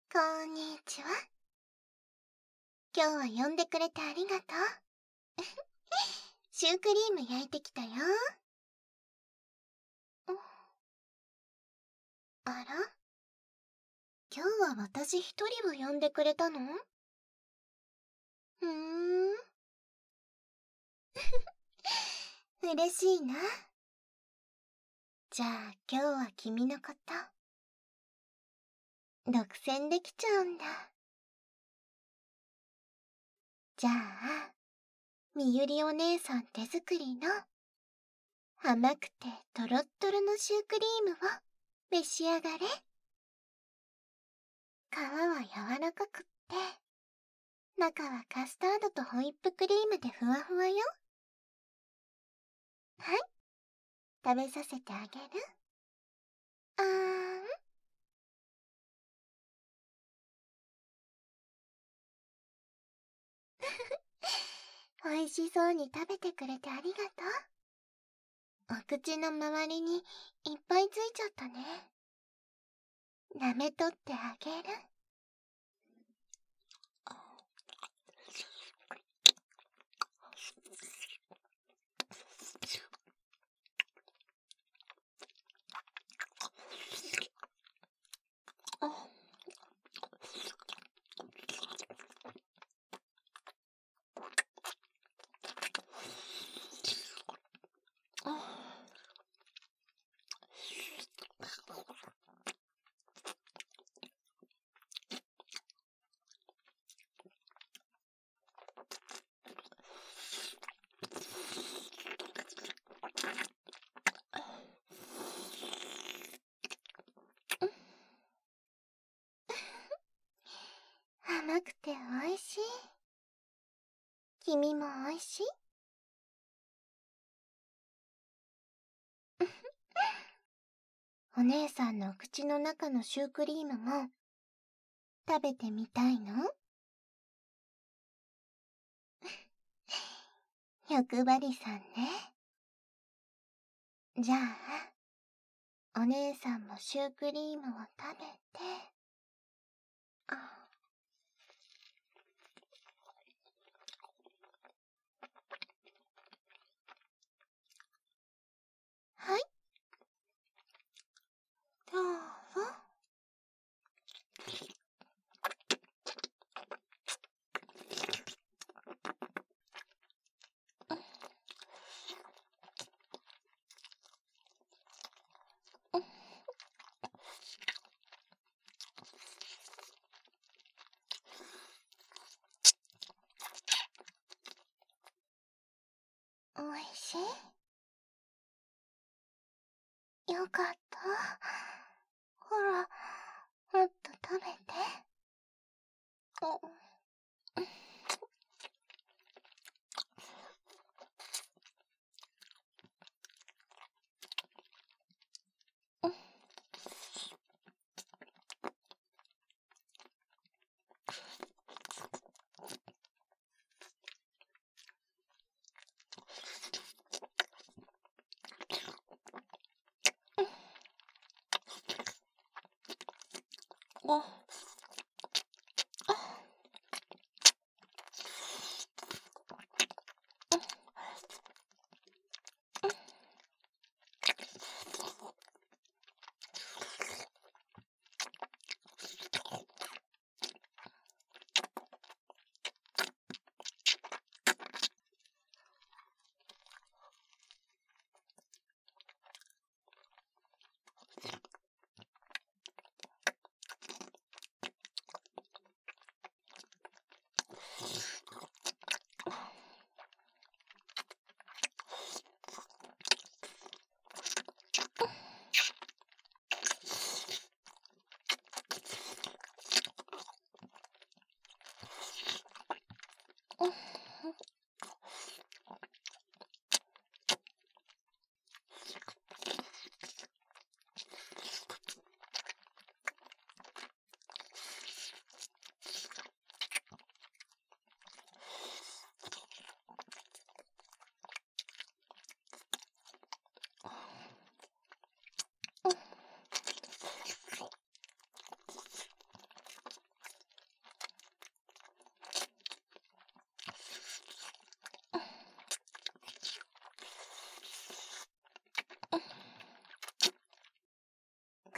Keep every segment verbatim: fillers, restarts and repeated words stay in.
こんにちは。今日は呼んでくれてありがとう。シュークリーム焼いてきたよ。あら？今日は私一人を呼んでくれたの？ふーん。嬉しいな。じゃあ今日は君のこと、独占できちゃうんだ。じゃあ、みゆりお姉さん手作りの甘くてとろっとろのシュークリームを召し上がれ。皮は柔らかくって、中はカスタードとホイップクリームでふわふわよ。はい、食べさせてあげる。あーん。美味しそうに食べてくれてありがとう。お口の周りにいっぱいついちゃったね。舐めとってあげる。甘くて美味しい。君も美味しい？お姉さんの口の中のシュークリームも食べてみたいの？欲張りさんね。じゃあ、お姉さんもシュークリームを食べて。あ、はい、どうぞ。おいしい？よかった。ほら、もっと食べて。お、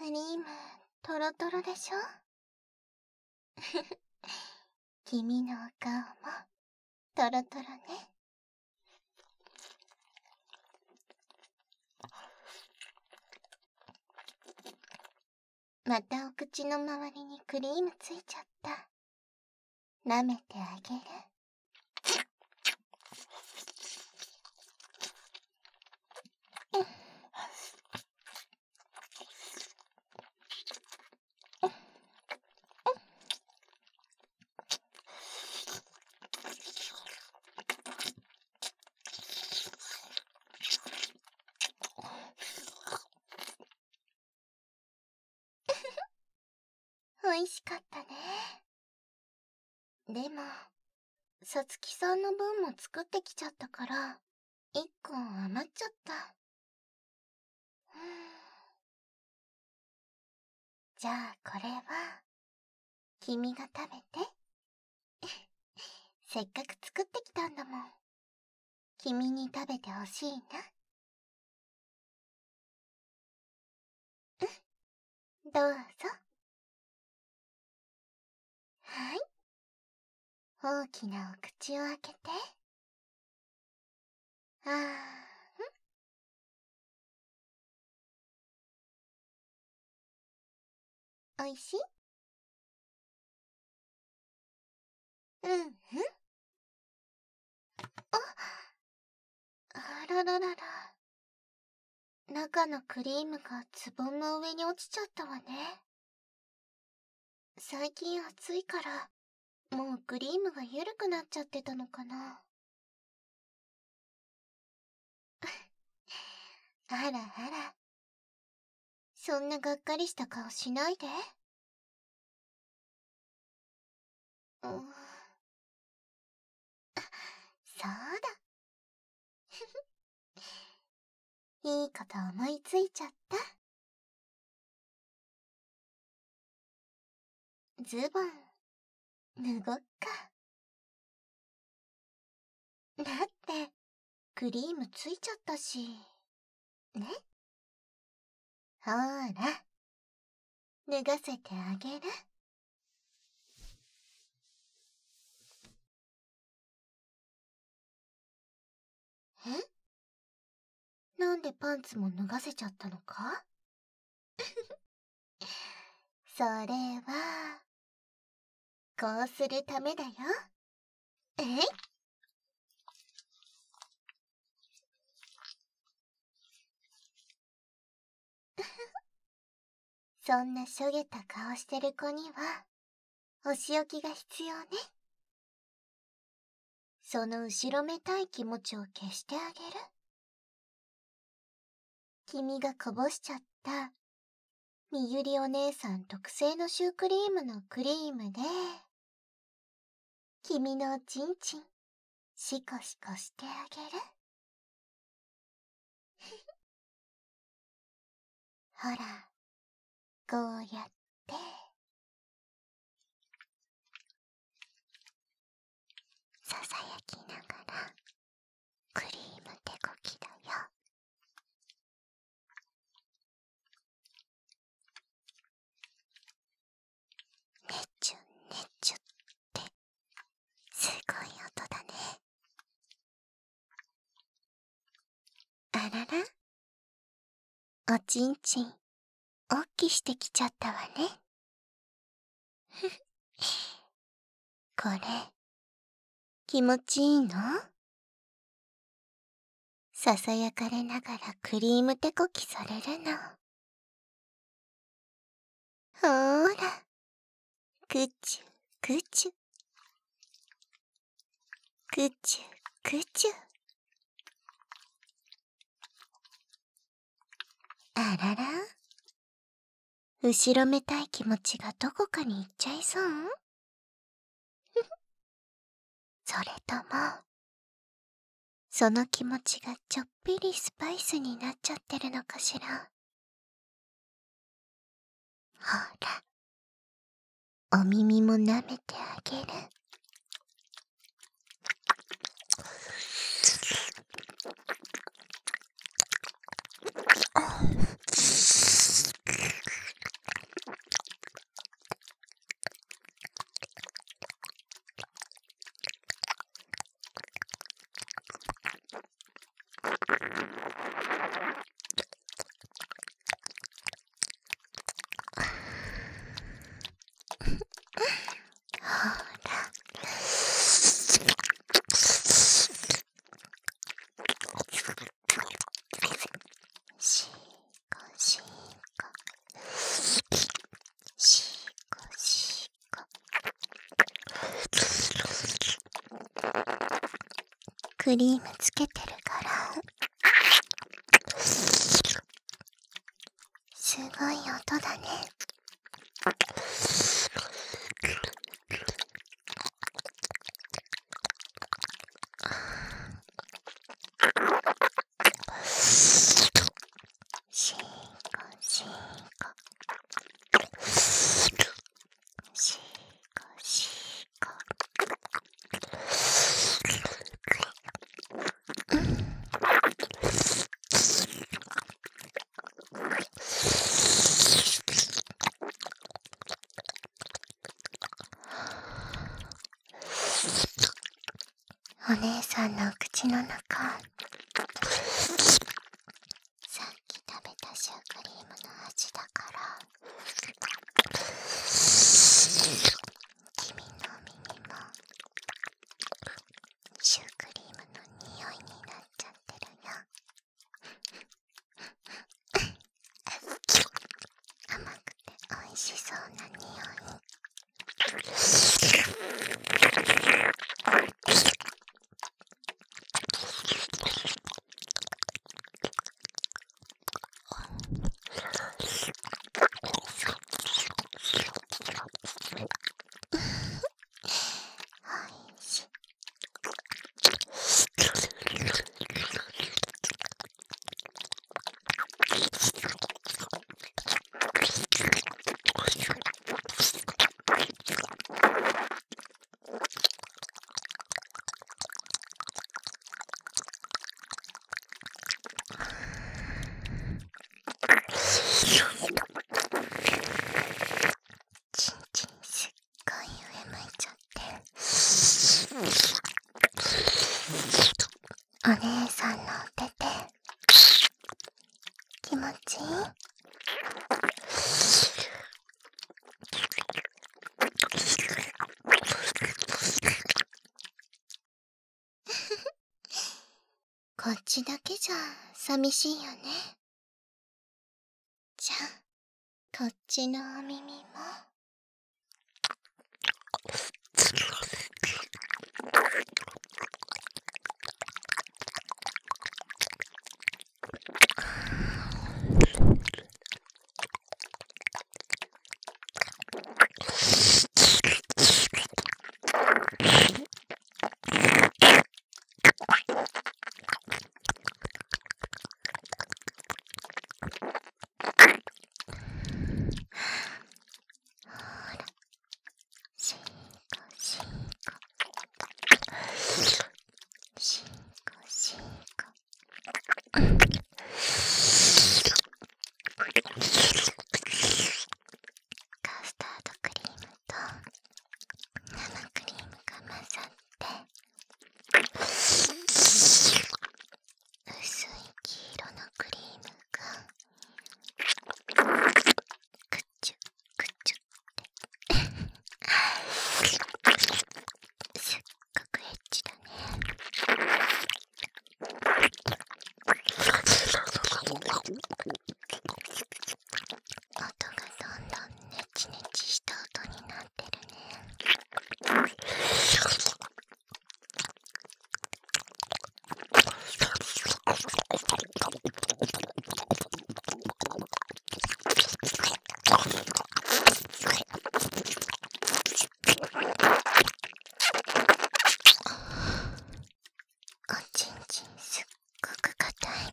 クリーム、トロトロでしょ君のお顔も、トロトロね。またお口の周りにクリームついちゃった。舐めてあげる。美味しかったね。でも、さつきさんの分も作ってきちゃったから、一個余っちゃった。ふぅじゃあこれは、君が食べて。せっかく作ってきたんだもん。君に食べてほしいな。うん、どうぞ。はい。大きなお口を開けて。あーん。おいしい？うんうん。あ、あらららら。中のクリームがズボンの上に落ちちゃったわね。最近暑いから、もうクリームが緩くなっちゃってたのかな。あらあら。そんながっかりした顔しないで。うん。そうだ。いいこと思いついちゃった。ズボン、脱ごっか。だって、クリームついちゃったし。ね？ほーら、脱がせてあげる。え？なんでパンツも脱がせちゃったのか？それは、こうするためだよ。えい？そんなしょげた顔してる子には、お仕置きが必要ね。その後ろめたい気持ちを消してあげる。君がこぼしちゃった、みゆりお姉さん特製のシュークリームのクリームで、君のおちんちん、シコシコしてあげる。ほら、こうやって、ささやきながら、クリーム手こきだよ。ねちゅねちゅって、すごい音だね。あらら？おちんちん、おっきしてきちゃったわね。ふふ。これ、気持ちいいの？ささやかれながらクリーム手こきされるの。ほーら、くちゅくちゅ、くちゅくちゅ。あらら？後ろめたい気持ちがどこかに行っちゃいそう？それとも、その気持ちがちょっぴりスパイスになっちゃってるのかしら。ほら、お耳も舐めてあげる。 クリームつけてるから。すごい音だね。シーコシーコシーコシーコ。お姉さんの口の中、さっき食べたシュークリームの味だから、君の耳もシュークリームの匂いになっちゃってるよ。甘くて美味しそうな匂い。ちんちんすっごい上向いちゃって。お姉さんのお手手、気持ちいい？こっちだけじゃ寂しいよね。じゃあ、こっちのお耳も。シーコシーコシーコシーコ。カスタードクリームと生クリームが混ざって薄い黄色のクリームがくっちゅくっちゅってすっごくエッチだね。音がどんどんネチネチした音になってるね。おちんちんすっごく硬い。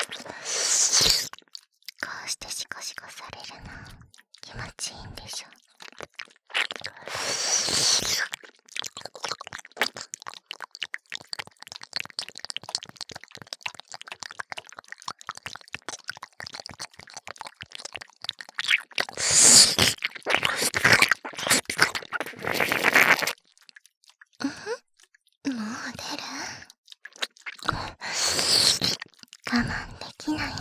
こうしてシコシコされるの気持ちいいんでしょ。もう出る？我慢できない？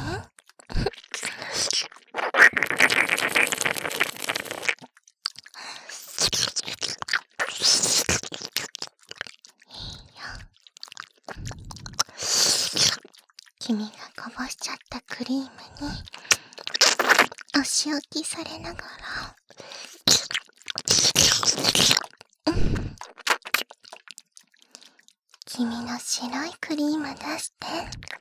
君がこぼしちゃったクリームにお仕置きされながら、君の幸白いクリーム出して。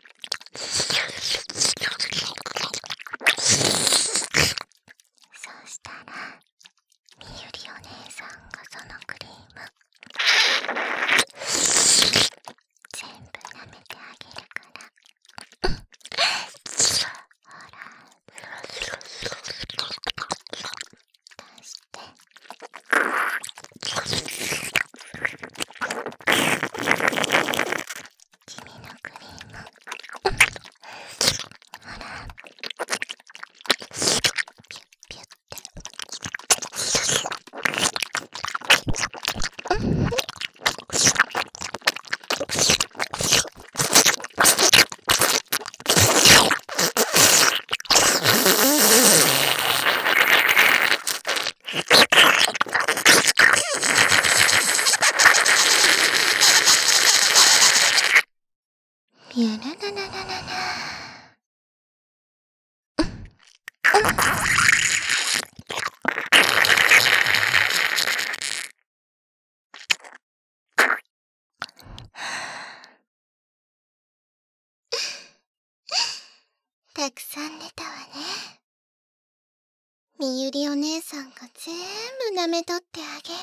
そうしたらみゆりお姉さんがそのクリーム全部舐めてあげるから。ほら、出して。君のクリーム、ほら、ピュッピュッて。ビュララララララ。たくさん出たわね。みゆりお姉さんが全部舐めとってあげる。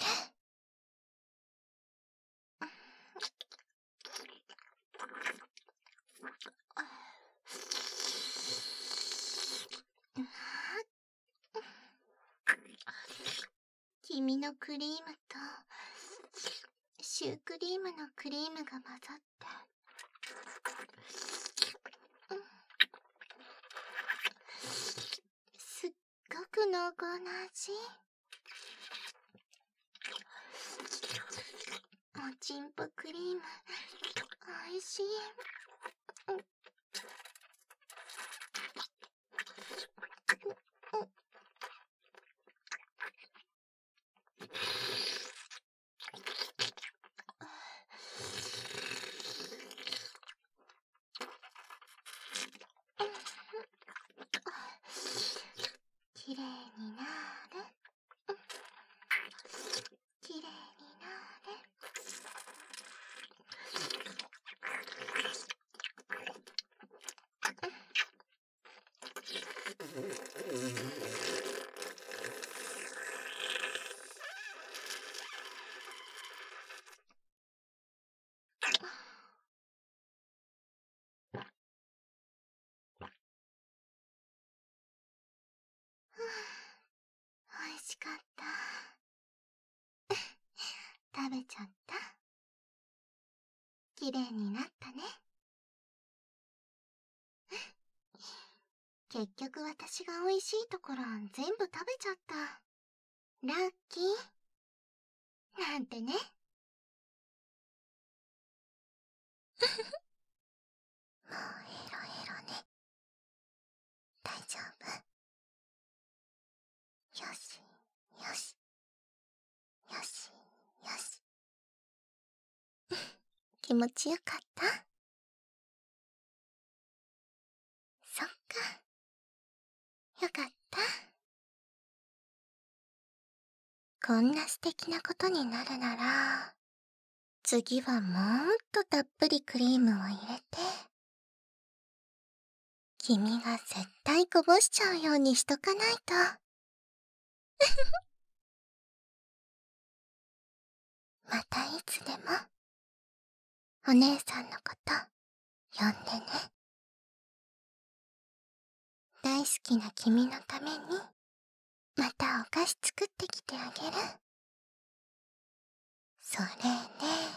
君のクリームとシュークリームのクリームが混ざって、すっごく濃厚な味。もちんぽクリーム、おいしい。きれいになる。きれいになる。おいしかった。食べちゃった。きれいになったね。結局私が美味しいところ全部食べちゃった。ラッキー。なんてね。もうヘロヘロね。大丈夫。よし、よし。よし、よし。気持ちよかった？そっか。よかった。こんな素敵なことになるなら、次はもっとたっぷりクリームを入れて、君が絶対こぼしちゃうようにしとかないと。またいつでも、お姉さんのこと呼んでね。大好きな君のために、またお菓子作ってきてあげる。それね。